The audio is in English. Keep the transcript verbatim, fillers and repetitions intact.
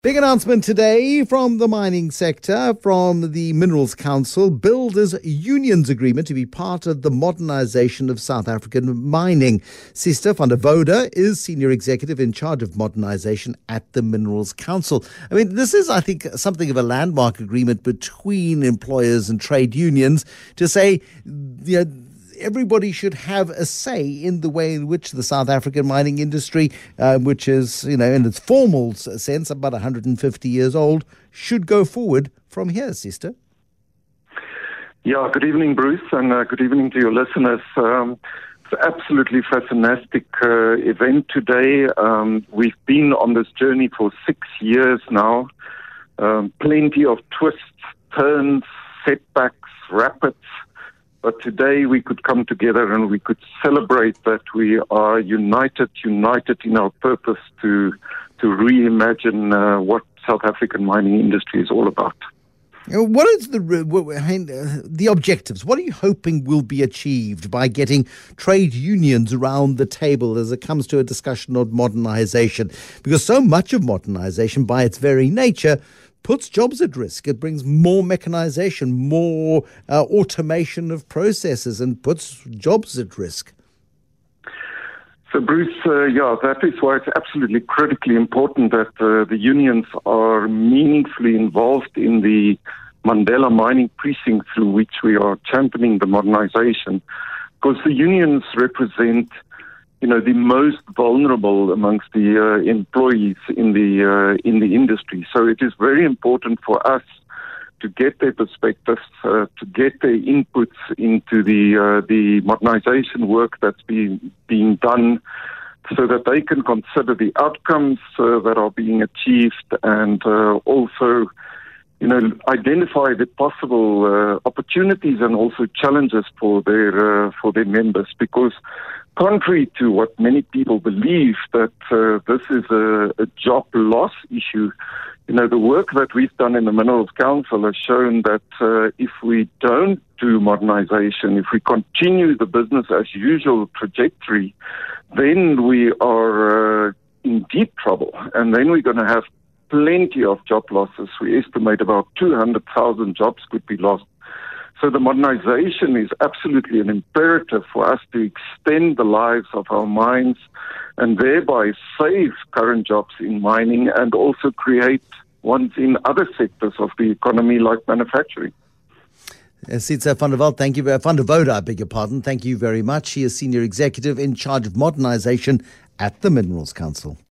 Big announcement today from the mining sector, from the Minerals Council, Builders Unions Agreement to be part of the modernisation of South African mining. Sister van der Woude is Senior Executive in charge of modernisation at the Minerals Council. I mean, this is, I think, something of a landmark agreement between employers and trade unions to say, you know, everybody should have a say in the way in which the South African mining industry, uh, which is, you know, in its formal sense, about one hundred fifty years old, should go forward from here, Sister. Yeah, good evening, Bruce, and uh, good evening to your listeners. Um, it's an absolutely fascinating uh, event today. Um, we've been on this journey for six years now. Um, plenty of twists, turns, setbacks, rapids. But today we could come together and we could celebrate that we are united, united in our purpose to to reimagine uh, what South African mining industry is all about. What is the the objectives? What are you hoping will be achieved by getting trade unions around the table as it comes to a discussion on modernisation? Because so much of modernisation, by its very nature, puts jobs at risk. It brings more mechanization, more uh, automation of processes, and puts jobs at risk. So, Bruce, uh, yeah, that is why it's absolutely critically important that uh, the unions are meaningfully involved in the Mandela mining precinct through which we are championing the modernization, because the unions represent, you know, the most vulnerable amongst the uh, employees in the uh, in the industry. So it is very important for us to get their perspectives, uh, to get their inputs into the uh, the modernization work that's being being done, so that they can consider the outcomes uh, that are being achieved, and uh, also, you know, identify the possible uh, opportunities and also challenges for their uh, for their members. Because contrary to what many people believe, that uh, this is a, a job loss issue, you know, the work that we've done in the Minerals Council has shown that uh, if we don't do modernization, if we continue the business as usual trajectory, then we are uh, in deep trouble. And then we're going to have plenty of job losses. We estimate about two hundred thousand jobs could be lost. So the modernization is absolutely an imperative for us to extend the lives of our mines and thereby save current jobs in mining and also create ones in other sectors of the economy like manufacturing. Uh, Sitsa van der Walt, thank you. Van der Woude, I beg your pardon. Thank you very much. She is Senior Executive in charge of modernization at the Minerals Council.